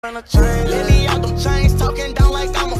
Let me out them chains, talking down like I'm